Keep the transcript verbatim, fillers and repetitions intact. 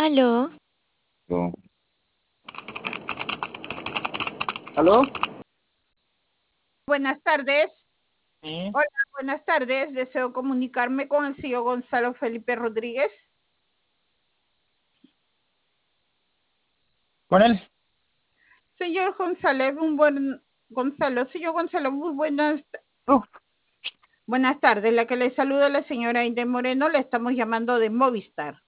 Aló, No. ¿Aló? Buenas tardes. Sí. Hola, buenas tardes. Deseo comunicarme con el señor Gonzalo Felipe Rodríguez. ¿Con él? Señor Gonzalo, un buen Gonzalo, señor Gonzalo, muy buenas, Uh, buenas tardes. La que le saluda la señora Inde Moreno, le estamos llamando de Movistar.